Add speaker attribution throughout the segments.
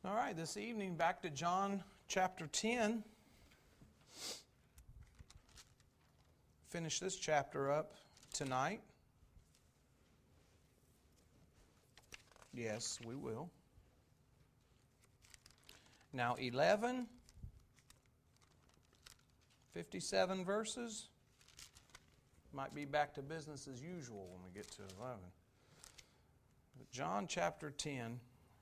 Speaker 1: All right, this evening back to John chapter 10. Finish this chapter up tonight. Yes, we will. Now 57 verses. Might be back to business as usual when we get to 11. But John chapter 10.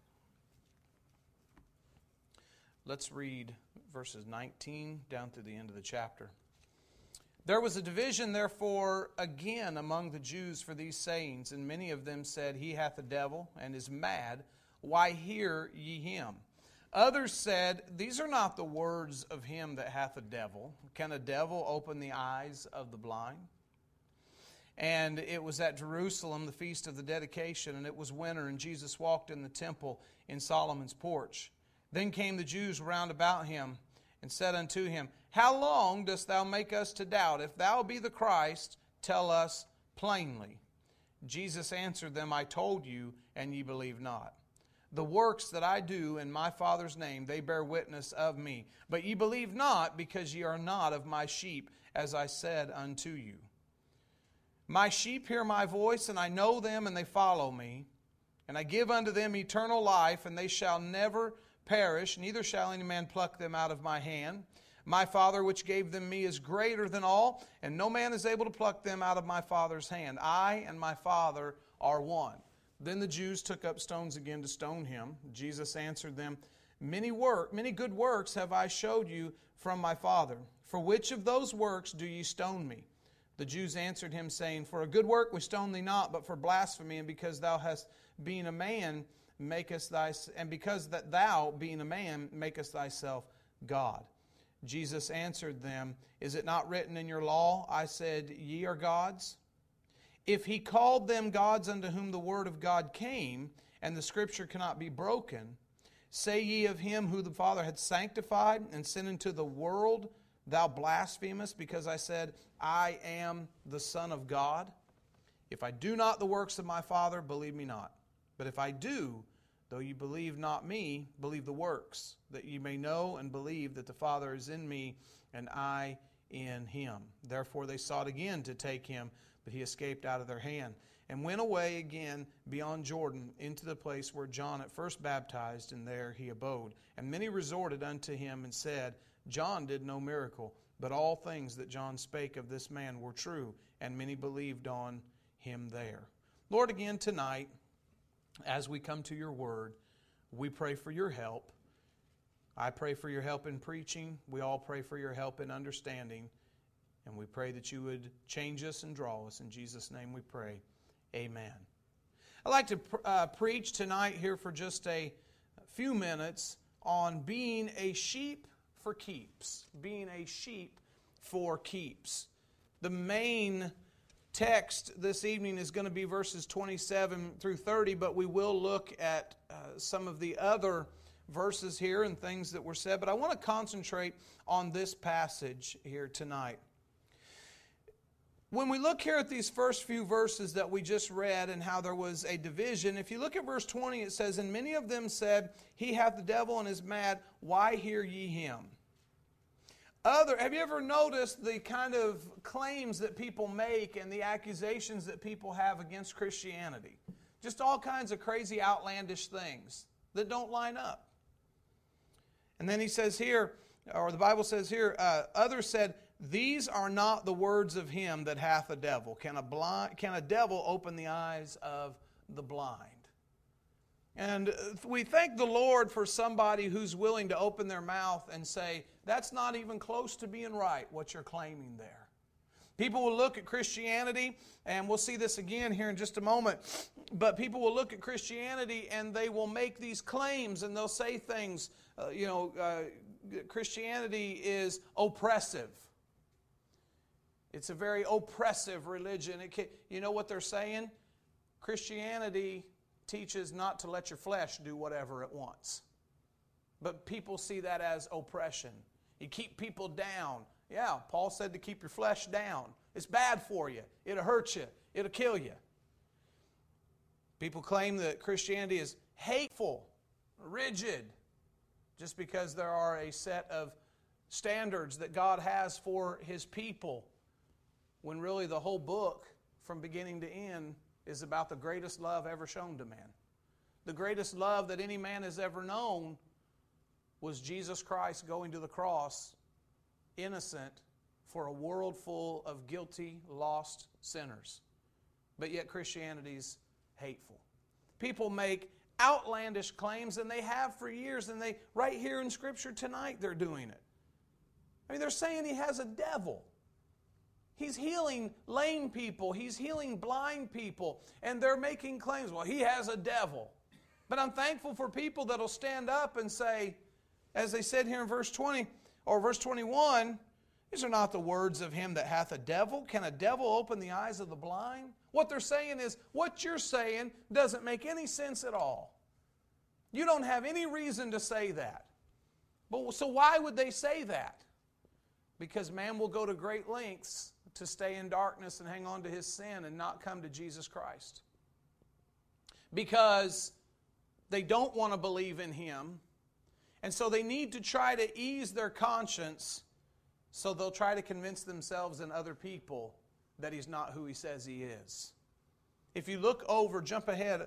Speaker 1: Let's read verses 19 down to the end of the chapter. There was a division, therefore, again among the Jews for these sayings, and many of them said, He hath a devil, and is mad. Why hear ye him? Others said, These are not the words of him that hath a devil. Can a devil open the eyes of the blind? And it was at Jerusalem, the feast of the dedication, and it was winter, and Jesus walked in the temple in Solomon's porch. Then came the Jews round about him, and said unto him, How long dost thou make us to doubt? If thou be the Christ, tell us plainly. Jesus answered them, I told you, and ye believe not. The works that I do in my Father's name, they bear witness of me. But ye believe not, because ye are not of my sheep, as I said unto you. My sheep hear my voice, and I know them, and they follow me. And I give unto them eternal life, and they shall never perish, neither shall any man pluck them out of my hand. My Father which gave them me is greater than all, and no man is able to pluck them out of my Father's hand. I and my Father are one. Then the Jews took up stones again to stone him. Jesus answered them, Many good works have I showed you from my Father. For which of those works do ye stone me? The Jews answered him, saying, For a good work we stone thee not, but for blasphemy, and because thou hast been a man, because that thou, being a man, makest thyself God. Jesus answered them, Is it not written in your law, I said, Ye are gods? If he called them gods unto whom the word of God came, and the scripture cannot be broken, say ye of him who the Father had sanctified and sent into the world, Thou blasphemest, because I said, I am the Son of God? If I do not the works of my Father, believe me not. But if I do, though you believe not me, believe the works, that ye may know and believe that the Father is in me, and I in him. Therefore they sought again to take him, but he escaped out of their hand, and went away again beyond Jordan into the place where John at first baptized, and there he abode. And many resorted unto him and said, John did no miracle, but all things that John spake of this man were true, and many believed on him there. Lord, again tonight, as we come to your word, we pray for your help. I pray for your help in preaching. We all pray for your help in understanding. And we pray that you would change us and draw us. In Jesus' name we pray. Amen. I'd like to preach tonight here for just a few minutes on being a sheep for keeps. Being a sheep for keeps. The main text this evening is going to be verses 27 through 30, but we will look at some of the other verses here and things that were said. But I want to concentrate on this passage here tonight. When we look here at these first few verses that we just read and how there was a division, if you look at verse 20, it says, And many of them said, He hath the devil and is mad. Why hear ye him? Have you ever noticed the kind of claims that people make and the accusations that people have against Christianity? Just all kinds of crazy, outlandish things that don't line up. And then he says here, or the Bible says here, others said, These are not the words of him that hath a devil. Can a devil open the eyes of the blind? And we thank the Lord for somebody who's willing to open their mouth and say, that's not even close to being right, what you're claiming there. People will look at Christianity, and we'll see this again here in just a moment, but people will look at Christianity and they will make these claims and they'll say things, Christianity is oppressive. It's a very oppressive religion. You know what they're saying? Christianity teaches not to let your flesh do whatever it wants. But people see that as oppression. You keep people down. Yeah, Paul said to keep your flesh down. It's bad for you. It'll hurt you. It'll kill you. People claim that Christianity is hateful, rigid, just because there are a set of standards that God has for His people, when really the whole book, from beginning to end, is about the greatest love ever shown to man. The greatest love that any man has ever known was Jesus Christ going to the cross, innocent, for a world full of guilty, lost sinners. But yet Christianity's hateful. People make outlandish claims, and they have for years, and they, right here in Scripture tonight, they're doing it. I mean, they're saying He has a devil. He's healing lame people. He's healing blind people. And they're making claims, well, He has a devil. But I'm thankful for people that'll stand up and say, as they said here in verse 20 or verse 21, these are not the words of him that hath a devil. Can a devil open the eyes of the blind? What they're saying is, what you're saying doesn't make any sense at all. You don't have any reason to say that. But so why would they say that? Because man will go to great lengths to stay in darkness and hang on to his sin and not come to Jesus Christ. Because they don't want to believe in Him, and so they need to try to ease their conscience, so they'll try to convince themselves and other people that He's not who He says He is. If you look over, jump ahead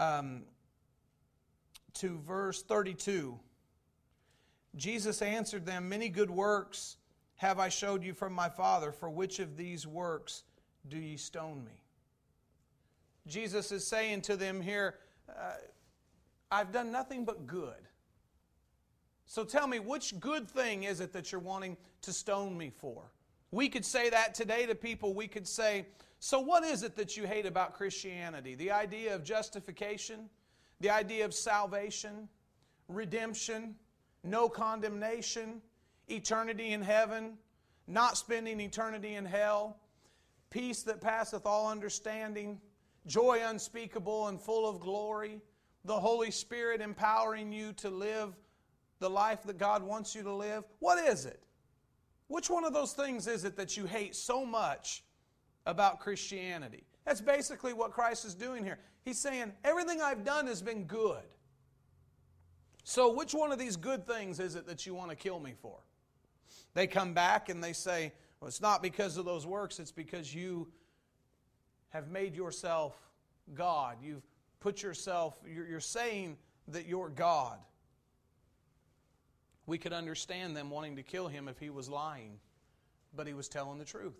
Speaker 1: to verse 32. Jesus answered them, many good works have I showed you from my Father. For which of these works do ye stone me? Jesus is saying to them here, I've done nothing but good. So tell me, which good thing is it that you're wanting to stone me for? We could say that today to people. We could say, so what is it that you hate about Christianity? The idea of justification, the idea of salvation, redemption, no condemnation, eternity in heaven, not spending eternity in hell, peace that passeth all understanding, joy unspeakable and full of glory, the Holy Spirit empowering you to live the life that God wants you to live. What is it? Which one of those things is it that you hate so much about Christianity? That's basically what Christ is doing here. He's saying, everything I've done has been good. So which one of these good things is it that you want to kill me for? They come back and they say, well, it's not because of those works, it's because you have made yourself God. You've put yourself, you're saying that you're God. We could understand them wanting to kill Him if He was lying, but He was telling the truth.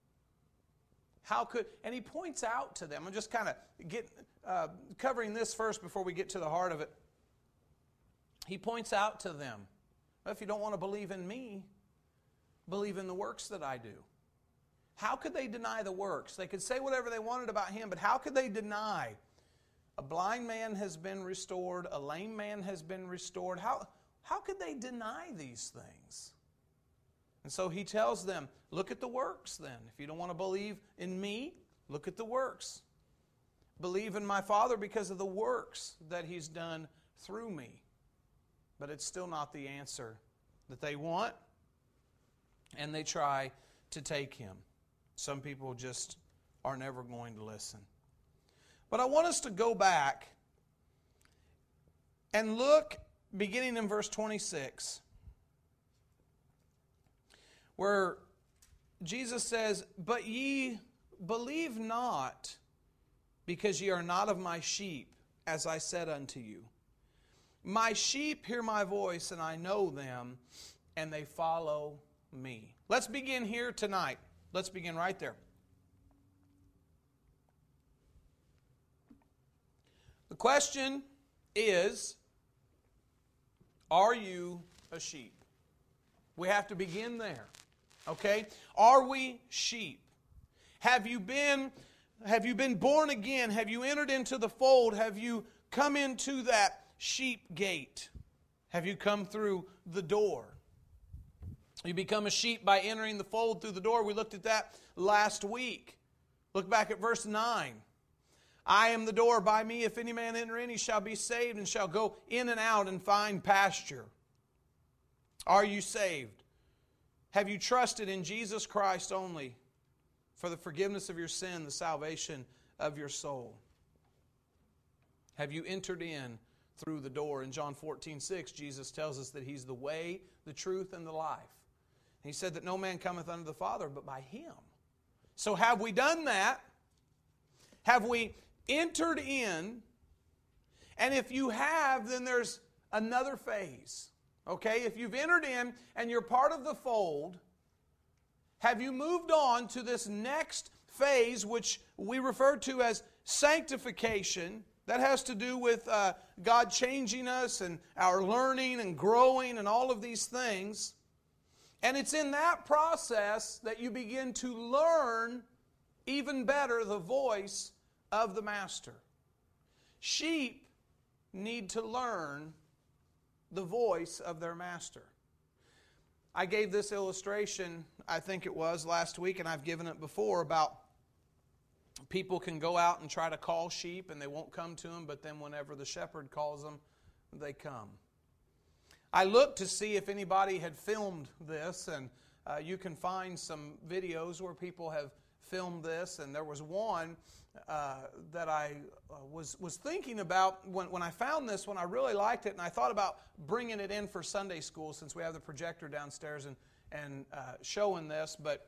Speaker 1: And He points out to them, I'm just kind of covering this first before we get to the heart of it. He points out to them, well, if you don't want to believe in me, believe in the works that I do. How could they deny the works? They could say whatever they wanted about Him, but how could they deny? A blind man has been restored, a lame man has been restored. How could they deny these things? And so He tells them, look at the works then. If you don't want to believe in me, look at the works. Believe in my Father because of the works that He's done through me. But it's still not the answer that they want, and they try to take Him. Some people just are never going to listen. But I want us to go back and look, beginning in verse 26, where Jesus says, but ye believe not, because ye are not of my sheep, as I said unto you. My sheep hear my voice, and I know them, and they follow me. Let's begin here tonight. Let's begin right there. The question is, are you a sheep? We have to begin there. Okay? Are we sheep? Have you been born again? Have you entered into the fold? Have you come into that sheep gate? Have you come through the door? You become a sheep by entering the fold through the door. We looked at that last week. Look back at verse 9. I am the door. By me, if any man enter in, he shall be saved and shall go in and out and find pasture. Are you saved? Have you trusted in Jesus Christ only for the forgiveness of your sin, the salvation of your soul? Have you entered in through the door. In John 14:6, Jesus tells us that He's the way, the truth, and the life. He said that no man cometh unto the Father but by Him. So have we done that? Have we entered in? And if you have, then there's another phase. Okay? If you've entered in and you're part of the fold, have you moved on to this next phase, which we refer to as sanctification? That has to do with God changing us and our learning and growing and all of these things. And it's in that process that you begin to learn even better the voice of the Master. Sheep need to learn the voice of their Master. I gave this illustration, I think it was last week, and I've given it before, about people can go out and try to call sheep and they won't come to them, but then whenever the shepherd calls them, they come. I looked to see if anybody had filmed this, and you can find some videos where people have filmed this, and there was one that I was thinking about when I found this one. I really liked it, and I thought about bringing it in for Sunday school since we have the projector downstairs and showing this. But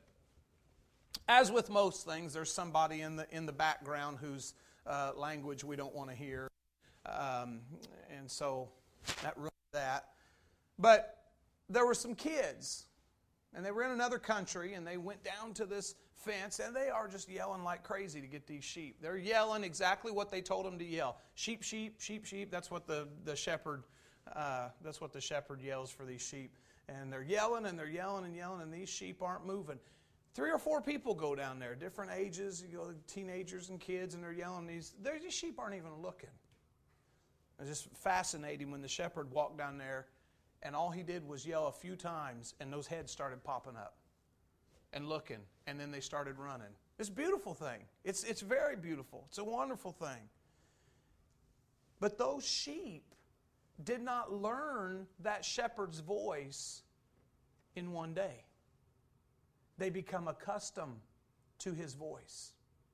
Speaker 1: as with most things, there's somebody in the background whose language we don't want to hear, and so that ruined that. But there were some kids, and they were in another country, and they went down to this fence, and they are just yelling like crazy to get these sheep. They're yelling exactly what they told them to yell. Sheep, sheep, sheep, sheep. That's what the shepherd. That's what the shepherd yells for these sheep. And they're yelling and they're yelling and yelling, and these sheep aren't moving. 3 or 4 people go down there, different ages. You go, teenagers and kids, and they're yelling. These sheep aren't even looking. It's just fascinating when the shepherd walked down there, and all he did was yell a few times, and those heads started popping up and looking, and then they started running. It's a beautiful thing. It's very beautiful. It's a wonderful thing. But those sheep did not learn that shepherd's voice in one day. They become accustomed to his voice.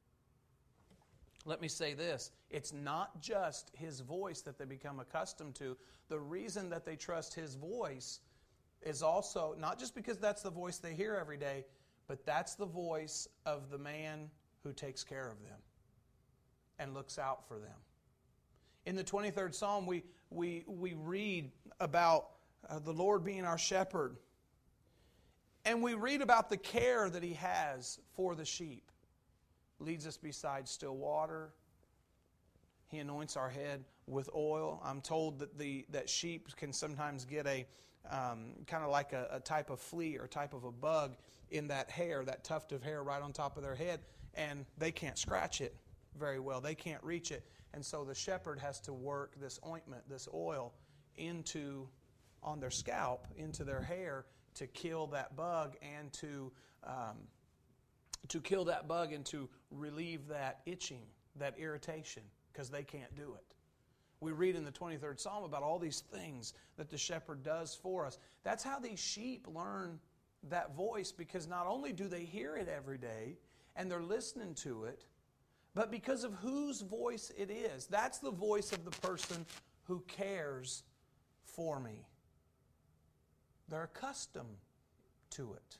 Speaker 1: Let me say this. It's not just his voice that they become accustomed to. The reason that they trust his voice is also not just because that's the voice they hear every day, but that's the voice of the man who takes care of them and looks out for them. In the 23rd Psalm, we read about the Lord being our shepherd. And we read about the care that he has for the sheep. Leads us beside still water. He anoints our head with oil. I'm told that sheep can sometimes get a kind of like a type of flea or type of a bug in that hair, that tuft of hair right on top of their head, and they can't scratch it very well. They can't reach it. And so the shepherd has to work this ointment, this oil, on their scalp, into their hair, to kill that bug and to kill that bug and to relieve that itching, that irritation, because they can't do it. We read in the 23rd Psalm about all these things that the shepherd does for us. That's how these sheep learn that voice, because not only do they hear it every day and they're listening to it, but because of whose voice it is. That's the voice of the person who cares for me. They're accustomed to it.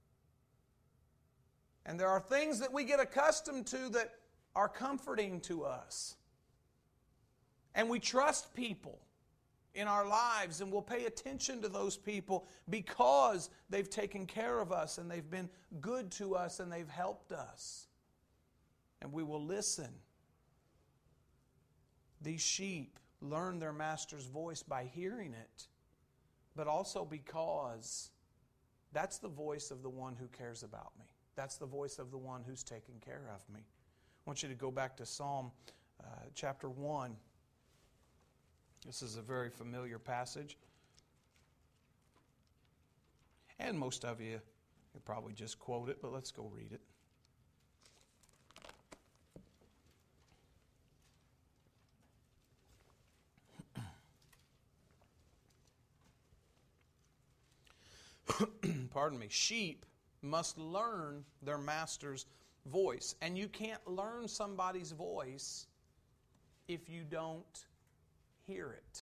Speaker 1: And there are things that we get accustomed to that are comforting to us. And we trust people in our lives, and we'll pay attention to those people because they've taken care of us and they've been good to us and they've helped us. And we will listen. These sheep learn their master's voice by hearing it, but also because that's the voice of the one who cares about me. That's the voice of the one who's taking care of me. I want you to go back to Psalm chapter 1. This is a very familiar passage. And most of you could probably just quote it, but let's go read it. Pardon me. Sheep must learn their master's voice. And you can't learn somebody's voice if you don't hear it.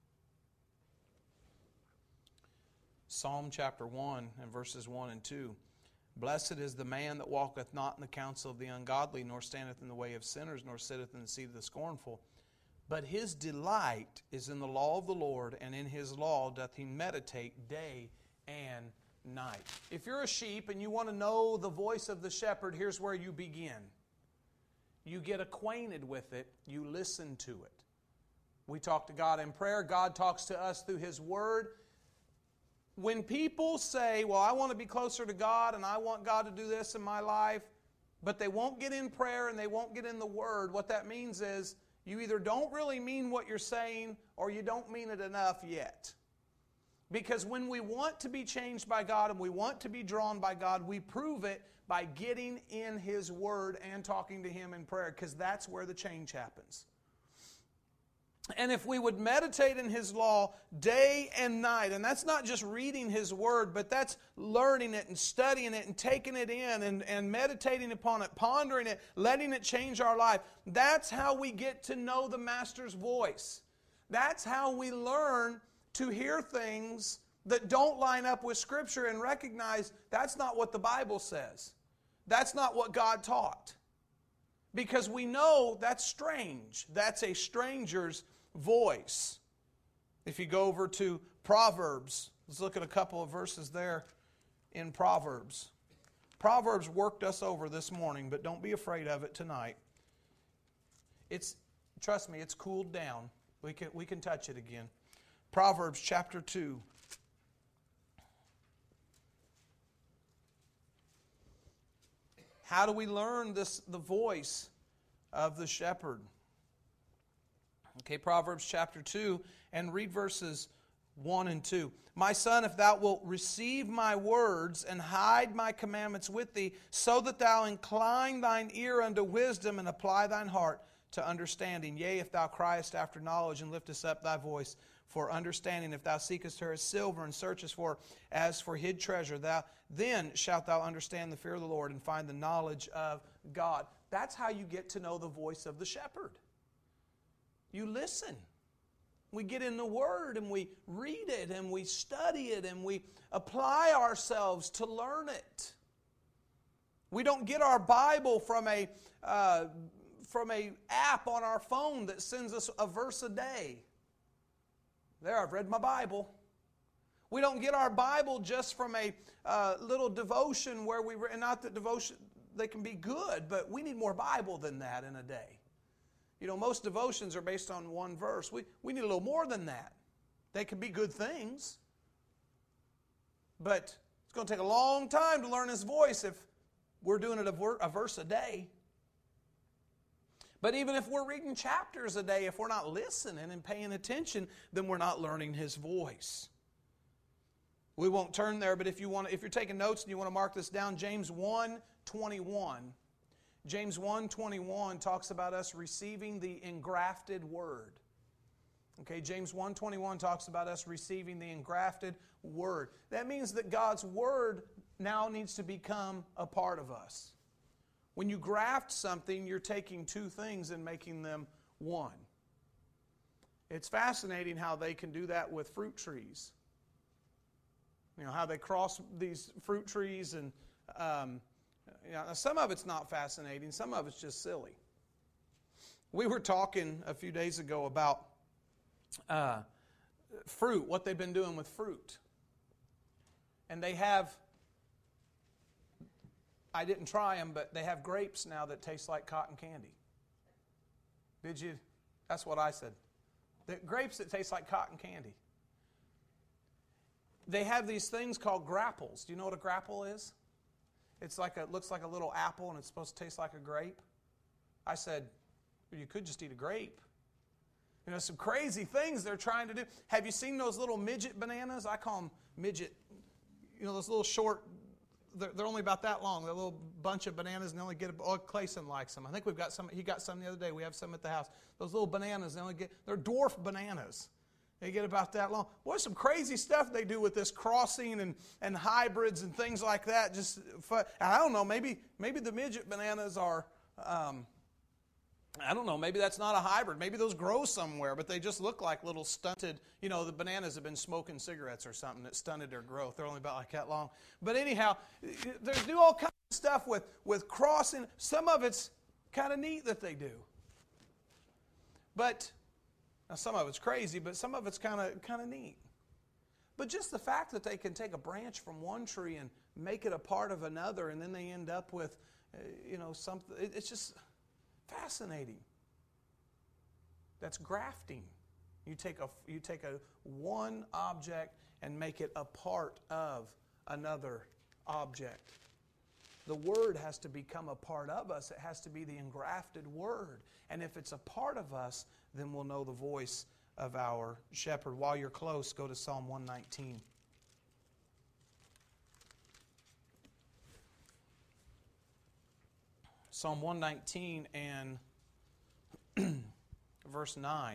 Speaker 1: Psalm chapter 1 and verses 1 and 2. Blessed is the man that walketh not in the counsel of the ungodly, nor standeth in the way of sinners, nor sitteth in the seat of the scornful. But his delight is in the law of the Lord, and in his law doth he meditate day and night. If you're a sheep and you want to know the voice of the shepherd, here's where you begin. You get acquainted with it. You listen to it. We talk to God in prayer. God talks to us through His Word. When people say, well, I want to be closer to God and I want God to do this in my life, but they won't get in prayer and they won't get in the Word, what that means is you either don't really mean what you're saying or you don't mean it enough yet. Because when we want to be changed by God and we want to be drawn by God, we prove it by getting in His Word and talking to Him in prayer, because that's where the change happens. And if we would meditate in His law day and night, and that's not just reading His Word, but that's learning it and studying it and taking it in and meditating upon it, pondering it, letting it change our life. That's how we get to know the Master's voice. That's how we learn to hear things that don't line up with Scripture and recognize that's not what the Bible says. That's not what God taught. Because we know that's strange. That's a stranger's voice. If you go over to Proverbs, let's look at a couple of verses there in Proverbs. Proverbs worked us over this morning, but don't be afraid of it tonight. Trust me, it's cooled down. We can touch it again. Proverbs chapter 2. How do we learn the voice of the shepherd? Okay, Proverbs chapter 2, and read verses 1 and 2. My son, if thou wilt receive my words and hide my commandments with thee, so that thou incline thine ear unto wisdom and apply thine heart to understanding. Yea, if thou criest after knowledge and liftest up thy voice for understanding, if thou seekest her as silver and searchest for as for hid treasure, then shalt thou understand the fear of the Lord and find the knowledge of God. That's how you get to know the voice of the shepherd. You listen. We get in the Word and we read it and we study it and we apply ourselves to learn it. We don't get our Bible from a app on our phone that sends us a verse a day. There, I've read my Bible. We don't get our Bible just from a little devotion where and not that devotion, they can be good, but we need more Bible than that in a day. You know, most devotions are based on one verse. We need a little more than that. They can be good things, but it's going to take a long time to learn His voice if we're doing it a verse a day. But even if we're reading chapters a day, if we're not listening and paying attention, then we're not learning His voice. We won't turn there, but if you're taking notes and you want to mark this down, James 1:21. James 1:21 talks about us receiving the engrafted Word. Okay, James 1:21 talks about us receiving the engrafted Word. That means that God's Word now needs to become a part of us. When you graft something, you're taking two things and making them one. It's fascinating how they can do that with fruit trees. You know, how they cross these fruit trees and some of it's not fascinating, some of it's just silly. We were talking a few days ago about fruit, what they've been doing with fruit. And they have, I didn't try them, but they have grapes now that taste like cotton candy. Did you? That's what I said. The grapes that taste like cotton candy. They have these things called grapples. Do you know what a grapple is? It looks like a little apple and it's supposed to taste like a grape. I said, well, you could just eat a grape. You know, some crazy things they're trying to do. Have you seen those little midget bananas? I call them midget. You know, those little short, they're only about that long. They're a little bunch of bananas and they only get, Clayson likes them. I think we've got some, he got some the other day. We have some at the house. Those little bananas, they're dwarf bananas. They get about that long. Boy, some crazy stuff they do with this crossing and hybrids and things like that. Just fun. I don't know, maybe the midget bananas are I don't know, maybe that's not a hybrid. Maybe those grow somewhere, but they just look like little stunted, the bananas have been smoking cigarettes or something that stunted their growth. They're only about like that long. But anyhow, they do all kinds of stuff with crossing. Some of it's kind of neat that they do. But, now some of it's crazy, but some of it's kind of neat. But just the fact that they can take a branch from one tree and make it a part of another, and then they end up with, something, it's just fascinating. That's grafting. You take a one object and make it a part of another object. The Word has to become a part of us. It has to be the engrafted Word. And if it's a part of us, then we'll know the voice of our shepherd. While you're close, go to Psalm 119. Psalm 119 and verse 9.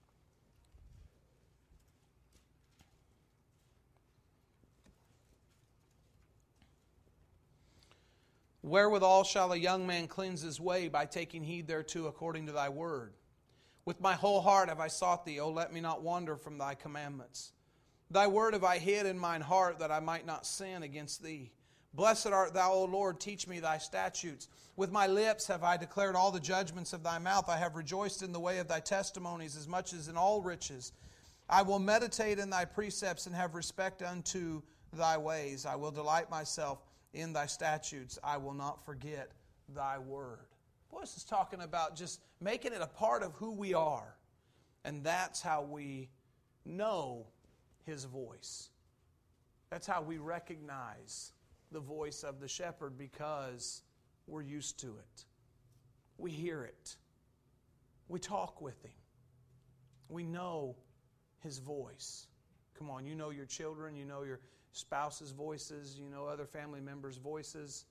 Speaker 1: Wherewithal shall a young man cleanse his way? By taking heed thereto according to thy word. With my whole heart have I sought thee, O let me not wander from thy commandments. Thy word have I hid in mine heart, that I might not sin against thee. Blessed art thou, O Lord, teach me thy statutes. With my lips have I declared all the judgments of thy mouth. I have rejoiced in the way of thy testimonies, as much as in all riches. I will meditate in thy precepts, and have respect unto thy ways. I will delight myself in thy statutes. I will not forget thy word. Boy, this is talking about just making it a part of who we are. And that's how we know His voice. That's how we recognize the voice of the shepherd, because we're used to it. We hear it. We talk with Him. We know His voice. Come on, you know your children, you know your spouse's voices, you know other family members' voices.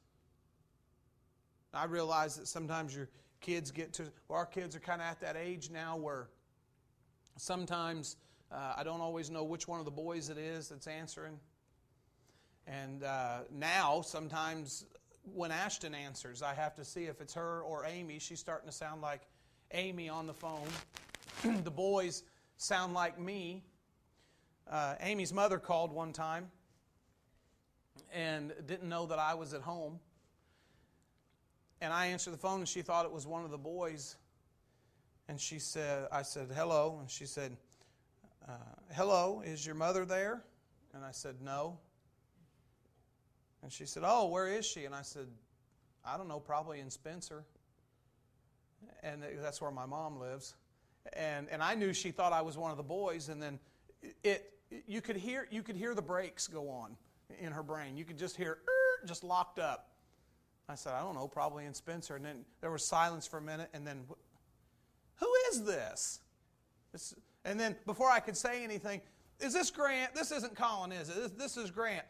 Speaker 1: I realize that sometimes your kids our kids are kind of at that age now where sometimes I don't always know which one of the boys it is that's answering. And now, sometimes when Ashton answers, I have to see if it's her or Amy. She's starting to sound like Amy on the phone. The boys sound like me. Amy's mother called one time and didn't know that I was at home. And I answered the phone, and she thought it was one of the boys. And I said, hello. And she said, hello, is your mother there? And I said, no. And she said, oh, where is she? And I said, I don't know, probably in Spencer. And that's where my mom lives. And I knew she thought I was one of the boys. And then you could hear the brakes go on in her brain. You could just hear, just locked up. I said, I don't know, probably in Spencer. And then there was silence for a minute. And then, who is this? And then before I could say anything, is this Grant? This isn't Colin, is it? This is Grant.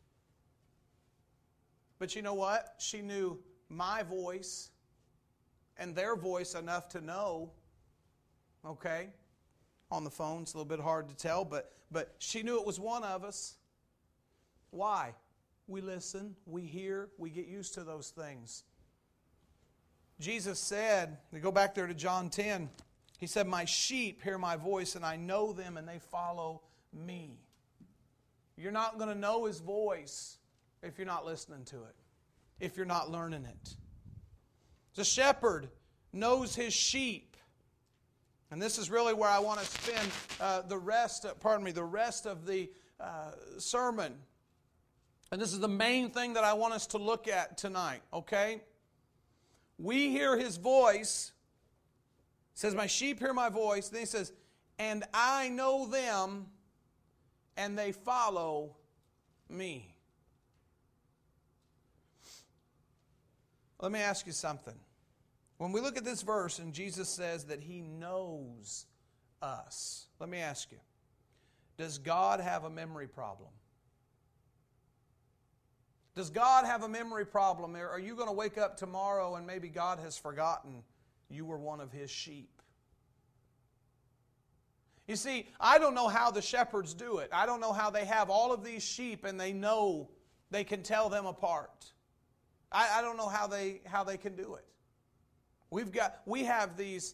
Speaker 1: But you know what? She knew my voice and their voice enough to know, okay? On the phone, it's a little bit hard to tell, but she knew it was one of us. Why? We listen, we hear, we get used to those things. Jesus said, we go back there to John 10, He said, my sheep hear my voice, and I know them, and they follow me. You're not going to know His voice if you're not listening to it, if you're not learning it. The shepherd knows his sheep. And this is really where I want to spend the rest of the sermon. And this is the main thing that I want us to look at tonight, okay? We hear His voice. It says, my sheep hear my voice. Then He says, and I know them, and they follow me. Let me ask you something. When we look at this verse and Jesus says that He knows us, let me ask you, does God have a memory problem? Does God have a memory problem? Are you going to wake up tomorrow and maybe God has forgotten you were one of His sheep? You see, I don't know how the shepherds do it. I don't know how they have all of these sheep and they know they can tell them apart. I don't know how they can do it. We have these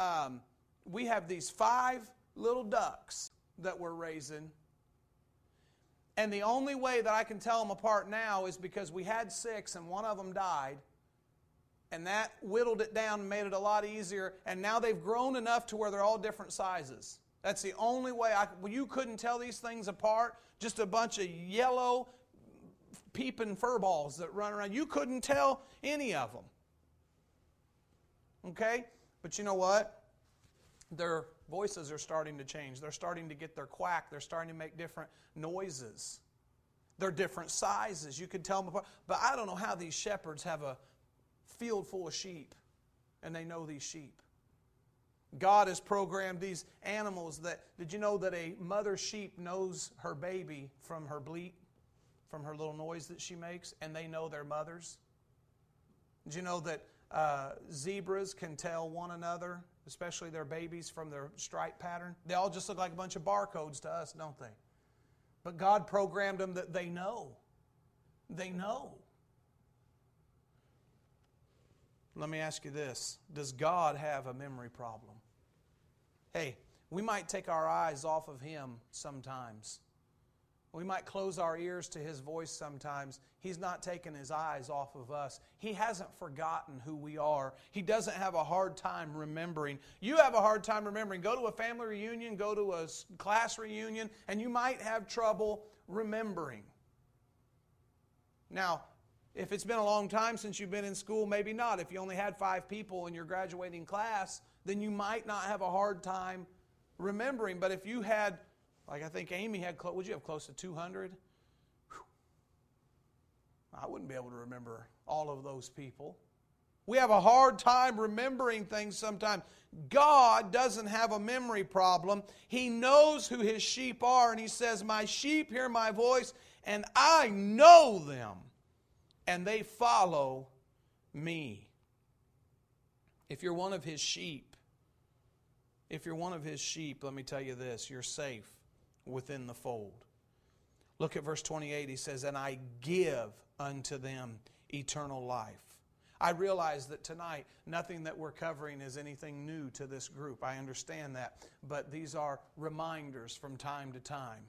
Speaker 1: 5 little ducks that we're raising. And the only way that I can tell them apart now is because we had 6 and one of them died. And that whittled it down and made it a lot easier. And now they've grown enough to where they're all different sizes. That's the only way you couldn't tell these things apart. Just a bunch of yellow peeping fur balls that run around. You couldn't tell any of them. Okay? But you know what? Their voices are starting to change. They're starting to get their quack. They're starting to make different noises. They're different sizes. You could tell them apart. But I don't know how these shepherds have a field full of sheep and they know these sheep. God has programmed these animals did you know that a mother sheep knows her baby from her bleat, from her little noise that she makes, and they know their mothers? Did you know that zebras can tell one another, especially their babies, from their stripe pattern? They all just look like a bunch of barcodes to us, don't they? But God programmed them that they know. They know. Let me ask you this. Does God have a memory problem? Hey, we might take our eyes off of Him sometimes. We might close our ears to His voice sometimes. He's not taking His eyes off of us. He hasn't forgotten who we are. He doesn't have a hard time remembering. You have a hard time remembering. Go to a family reunion, go to a class reunion, and you might have trouble remembering. Now, if it's been a long time since you've been in school, maybe not. If you only had 5 people in your graduating class, then you might not have a hard time remembering. But if you had, like I think Amy had, would you have close to 200? Whew. I wouldn't be able to remember all of those people. We have a hard time remembering things sometimes. God doesn't have a memory problem. He knows who His sheep are, and He says, "My sheep hear my voice, and I know them, and they follow me." If you're one of His sheep, let me tell you this, you're safe within the fold. Look at verse 28. He says, "And I give unto them eternal life." I realize that tonight, nothing that we're covering is anything new to this group. I understand that. But these are reminders from time to time.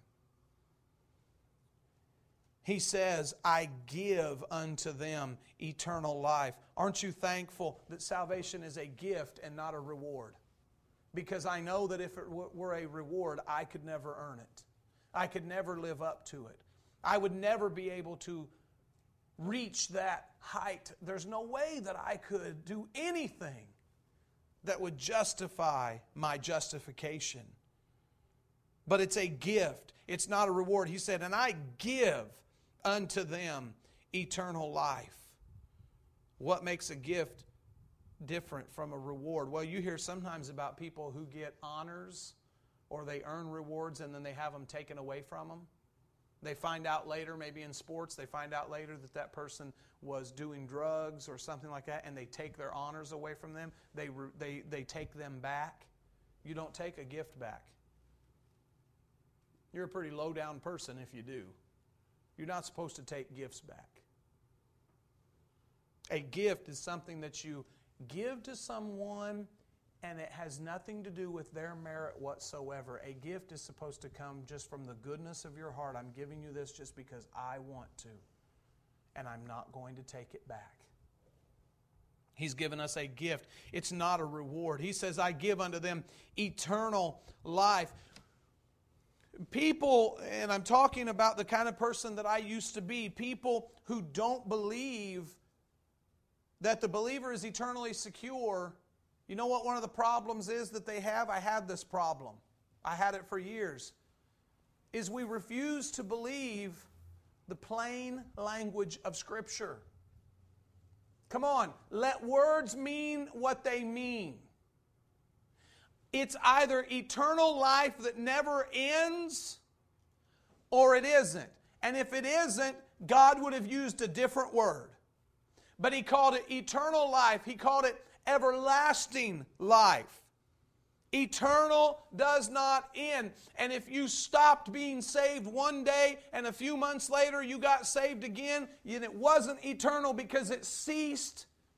Speaker 1: He says, "I give unto them eternal life." Aren't you thankful that salvation is a gift and not a reward? Because I know that if it were a reward, I could never earn it. I could never live up to it. I would never be able to reach that height. There's no way that I could do anything that would justify my justification. But it's a gift. It's not a reward. He said, "And I give unto them eternal life." What makes a gift different from a reward? Well, you hear sometimes about people who get honors or they earn rewards and then they have them taken away from them. They find out later, maybe in sports, they find out later that that person was doing drugs or something like that, and they take their honors away from them. They take them back. You don't take a gift back. You're a pretty low-down person if you do. You're not supposed to take gifts back. A gift is something that you give to someone and it has nothing to do with their merit whatsoever. A gift is supposed to come just from the goodness of your heart. I'm giving you this just because I want to, and I'm not going to take it back. He's given us a gift. It's not a reward. He says, "I give unto them eternal life." People, and I'm talking about the kind of person that I used to be, people who don't believe that the believer is eternally secure. You know what one of the problems is that they have? I had this problem. I had it for years. Is we refuse to believe the plain language of Scripture. Come on, let words mean what they mean. It's either eternal life that never ends, or it isn't. And if it isn't, God would have used a different word. But He called it eternal life. He called it everlasting life. Eternal does not end. And if you stopped being saved one day and a few months later you got saved again, and it wasn't eternal because it ceased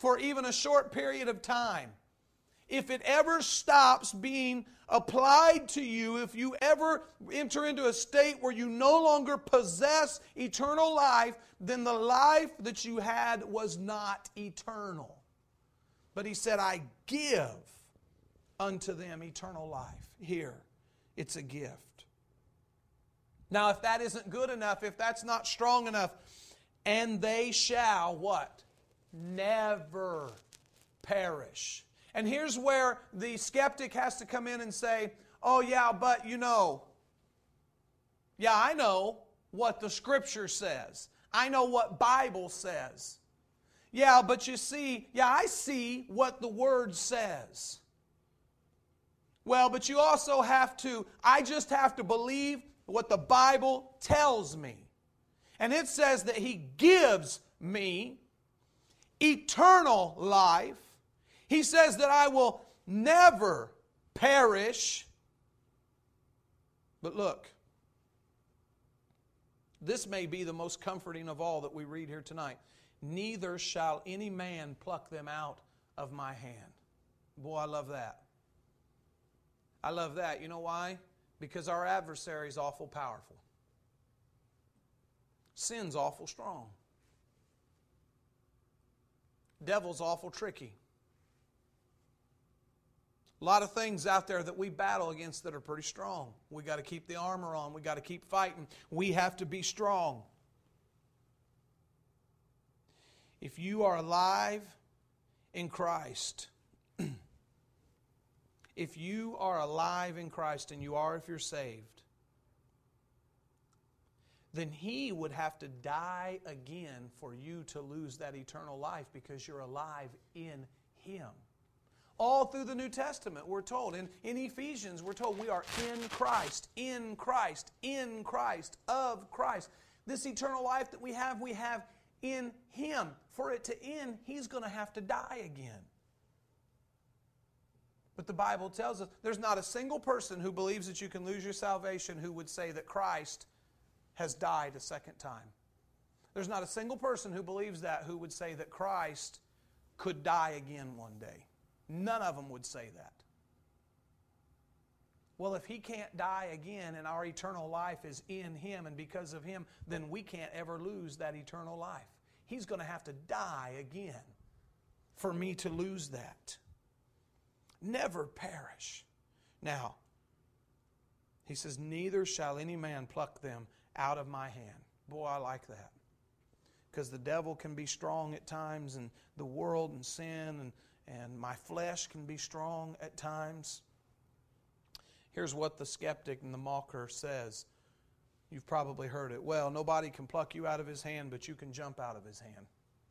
Speaker 1: for even a short period of time, if it ever stops being applied to you, if you ever enter into a state where you no longer possess eternal life, then the life that you had was not eternal. But he said, I give unto them eternal life. Here, it's a gift. Now, if that isn't good enough, if that's not strong enough, and they shall, what? Never perish. And here's where the skeptic has to come in and say, oh yeah, but you know, yeah, I know what the Scripture says. I know what Bible says. Yeah, but you see, yeah, I see what the Word says. Well, but you also I just have to believe what the Bible tells me. And it says that He gives me eternal life. He says that I will never perish. But look, this may be the most comforting of all that we read here tonight. Neither shall any man pluck them out of my hand. Boy, I love that. I love that. You know why? Because our adversary is awful powerful. Sin's awful strong. Devil's awful tricky. A lot of things out there that we battle against that are pretty strong. We got to keep the armor on. We got to keep fighting. We have to be strong. If you are alive in Christ, if you are alive in Christ, and you are if you're saved, then He would have to die again for you to lose that eternal life, because you're alive in Him. All through the New Testament, we're told. In Ephesians, we're told we are in Christ, in Christ, in Christ, of Christ. This eternal life that we have in Him. For it to end, He's going to have to die again. But the Bible tells us there's not a single person who believes that you can lose your salvation who would say that Christ has died a second time. There's not a single person who believes that who would say that Christ could die again one day. None of them would say that. Well, if He can't die again and our eternal life is in Him and because of Him, then we can't ever lose that eternal life. He's going to have to die again for me to lose that. Never perish. Now, he says, neither shall any man pluck them out of my hand. Boy, I like that. Because the devil can be strong at times, and the world and sin and my flesh can be strong at times. Here's what the skeptic and the mocker says. You've probably heard it. Well, nobody can pluck you out of His hand, but you can jump out of His hand.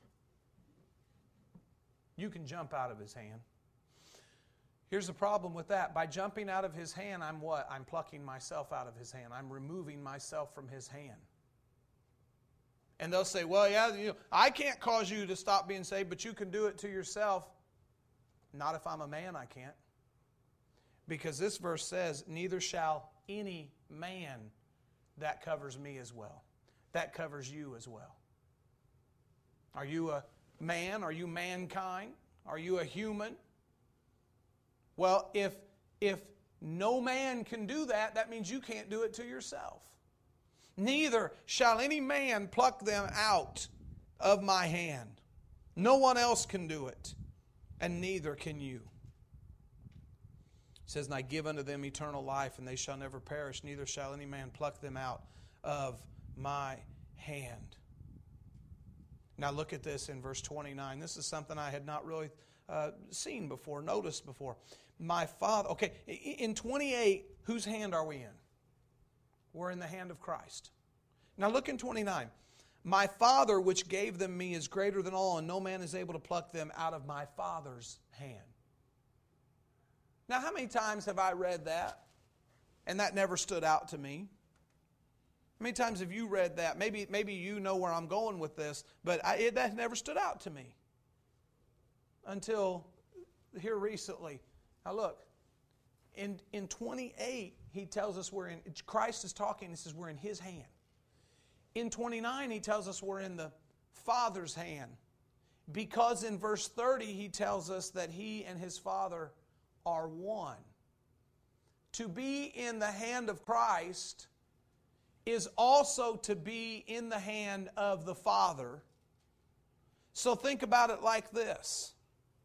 Speaker 1: You can jump out of His hand. Here's the problem with that. By jumping out of His hand, I'm what? I'm plucking myself out of His hand. I'm removing myself from His hand. And they'll say, well, yeah, I can't cause you to stop being saved, but you can do it to yourself. Not if I'm a man, I can't. Because this verse says, neither shall any man. That covers me as well. That covers you as well. Are you a man? Are you mankind? Are you a human? Well, if no man can do that, that means you can't do it to yourself. Neither shall any man pluck them out of my hand. No one else can do it, and neither can you. It says, and I give unto them eternal life, and they shall never perish, neither shall any man pluck them out of my hand. Now look at this in verse 29. This is something I had not really seen before, noticed before. My Father, okay, in 28, whose hand are we in? We're in the hand of Christ. Now look in 29. My Father which gave them me is greater than all, and no man is able to pluck them out of my Father's hand. Now, how many times have I read that, and that never stood out to me? How many times have you read that? Maybe you know where I'm going with this, but that never stood out to me until here recently. Now look, in 28, he tells us Christ is talking, he says we're in His hand. In 29, he tells us we're in the Father's hand. Because in verse 30 he tells us that he and his Father are one. To be in the hand of Christ is also to be in the hand of the Father. So think about it like this.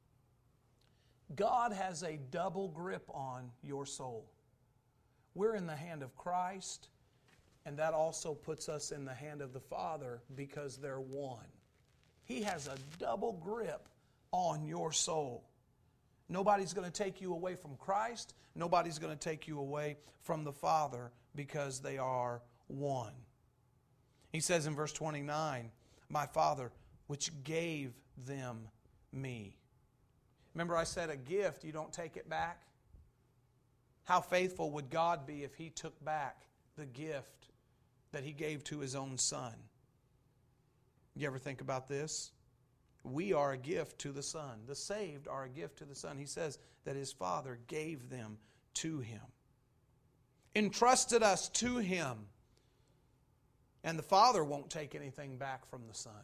Speaker 1: God has a double grip on your soul. We're in the hand of Christ, and that also puts us in the hand of the Father because they're one. He has a double grip on your soul. Nobody's going to take you away from Christ. Nobody's going to take you away from the Father because they are one. He says in verse 29, my Father, which gave them me. Remember I said a gift, you don't take it back? How faithful would God be if He took back the gift that He gave to His own Son? You ever think about this? We are a gift to the Son. The saved are a gift to the Son. He says that His Father gave them to Him. Entrusted us to Him. And the Father won't take anything back from the Son.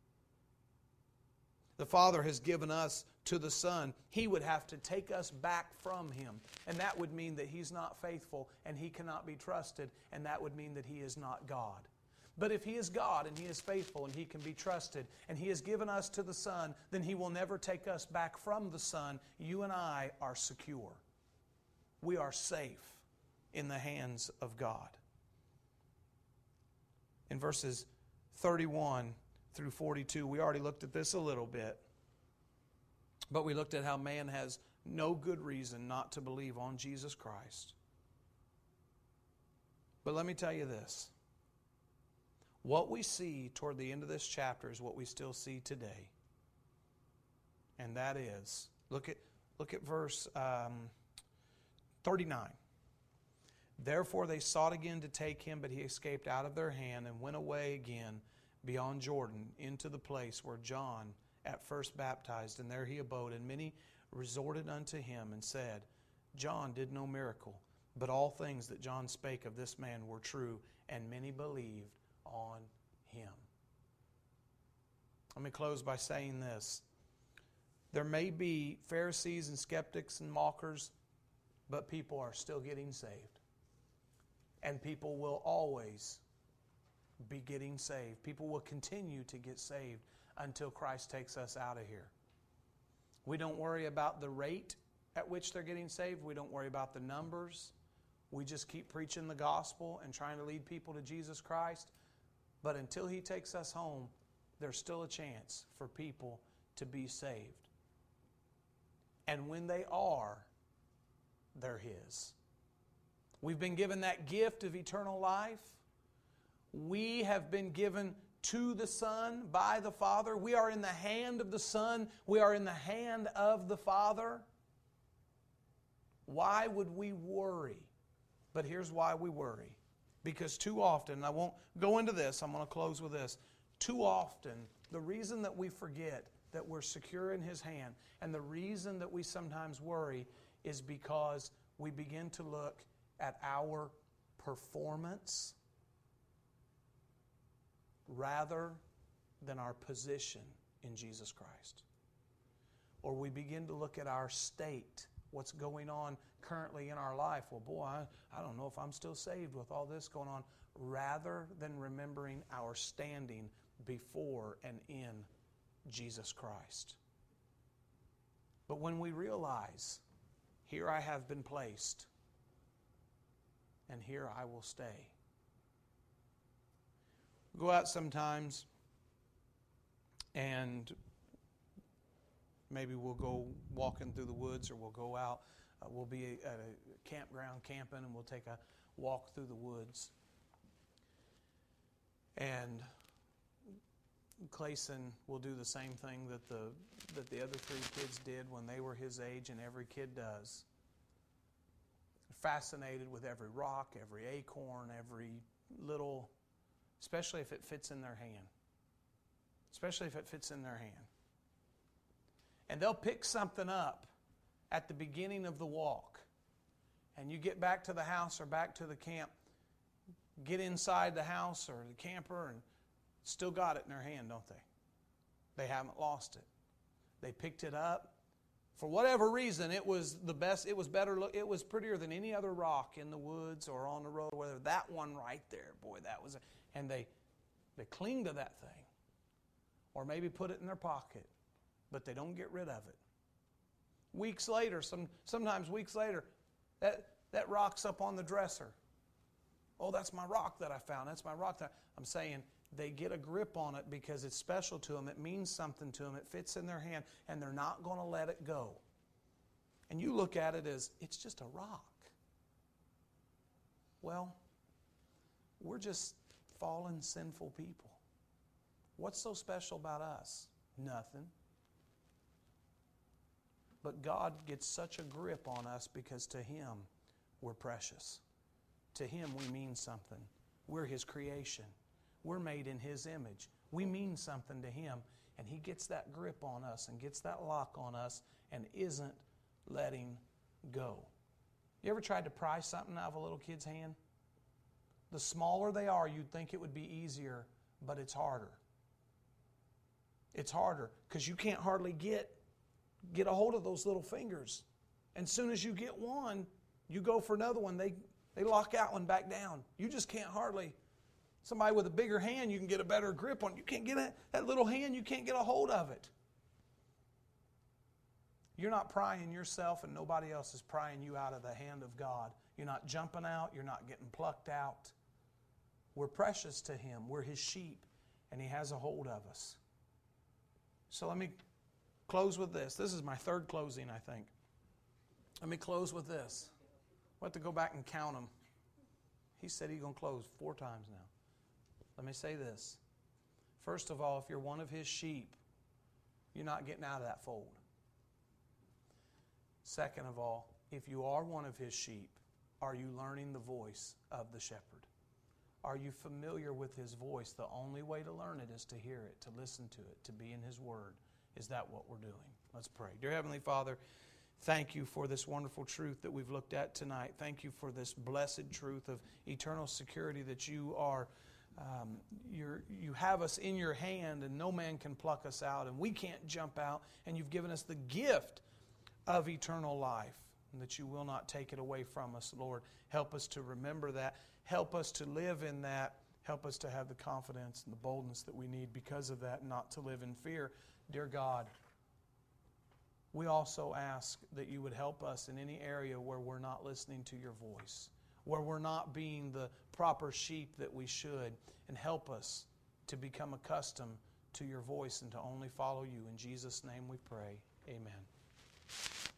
Speaker 1: The Father has given us to the Son. He would have to take us back from Him. And that would mean that He's not faithful and He cannot be trusted. And that would mean that He is not God. But if He is God and He is faithful and He can be trusted and He has given us to the Son, then He will never take us back from the Son. You and I are secure. We are safe in the hands of God. In verses 31 through 42, we already looked at this a little bit. But we looked at how man has no good reason not to believe on Jesus Christ. But let me tell you this. What we see toward the end of this chapter is what we still see today. And that is, look at verse 39. Therefore they sought again to take him, but he escaped out of their hand and went away again beyond Jordan into the place where John at first baptized, and there he abode. And many resorted unto him and said, John did no miracle, but all things that John spake of this man were true, and many believed on him. Let me close by saying this. There may be Pharisees and skeptics and mockers, but people are still getting saved. And people will always be getting saved. People will continue to get saved until Christ takes us out of here. We don't worry about the rate at which they're getting saved. We don't worry about the numbers. We just keep preaching the gospel and trying to lead people to Jesus Christ. But until He takes us home, there's still a chance for people to be saved. And when they are, they're His. We've been given that gift of eternal life. We have been given to the Son by the Father. We are in the hand of the Son. We are in the hand of the Father. Why would we worry? But here's why we worry. Because too often, and I won't go into this, I'm going to close with this. Too often, the reason that we forget that we're secure in His hand and the reason that we sometimes worry is because we begin to look at our performance rather than our position in Jesus Christ. Or we begin to look at our state, what's going on currently in our life. Well, boy, I don't know if I'm still saved with all this going on, rather than remembering our standing before and in Jesus Christ. But when we realize, here I have been placed, and here I will stay. Go out sometimes, and maybe we'll go walking through the woods, or we'll go out. We'll be at a campground camping, and we'll take a walk through the woods. And Clayson will do the same thing that the other three kids did when they were his age, and every kid does. Fascinated with every rock, every acorn, every little, especially if it fits in their hand. Especially if it fits in their hand. And they'll pick something up at the beginning of the walk. And you get back to the house or back to the camp, get inside the house or the camper, and still got it in their hand, don't they? They haven't lost it. They picked it up. For whatever reason, it was the best. It was better. It was prettier than any other rock in the woods or on the road. Whether that one right there, boy, that was. And they cling to that thing, or maybe put it in their pocket, but they don't get rid of it. Weeks later, sometimes weeks later, that rock's up on the dresser. Oh, that's my rock that I found. That's my rock. I'm saying they get a grip on it because it's special to them. It means something to them. It fits in their hand, and they're not going to let it go. And you look at it as, it's just a rock. Well, we're just fallen, sinful people. What's so special about us? Nothing. But God gets such a grip on us because to Him we're precious. To Him we mean something. We're His creation. We're made in His image. We mean something to Him, and He gets that grip on us and gets that lock on us and isn't letting go. You ever tried to pry something out of a little kid's hand? The smaller they are, you'd think it would be easier, but it's harder. It's harder because you can't hardly get a hold of those little fingers. And as soon as you get one, you go for another one. They lock that one back down. You just can't hardly. Somebody with a bigger hand, you can get a better grip on. You can't get that little hand, you can't get a hold of it. You're not prying yourself, and nobody else is prying you out of the hand of God. You're not jumping out. You're not getting plucked out. We're precious to Him. We're His sheep, and He has a hold of us. So let me close with this. This is my third closing, I think. Let me close with this. We'll have to go back and count them. He said He's going to close 4 times now. Let me say this. First of all, if you're one of His sheep, you're not getting out of that fold. Second of all, if you are one of His sheep, are you learning the voice of the shepherd? Are you familiar with His voice? The only way to learn it is to hear it, to listen to it, to be in His Word. Is that what we're doing? Let's pray. Dear Heavenly Father, thank You for this wonderful truth that we've looked at tonight. Thank You for this blessed truth of eternal security that You are, you have us in Your hand and no man can pluck us out and we can't jump out, and You've given us the gift of eternal life and that You will not take it away from us, Lord. Help us to remember that. Help us to live in that. Help us to have the confidence and the boldness that we need because of that, not to live in fear. Dear God, we also ask that You would help us in any area where we're not listening to Your voice, where we're not being the proper sheep that we should, and help us to become accustomed to Your voice and to only follow You. In Jesus' name we pray. Amen.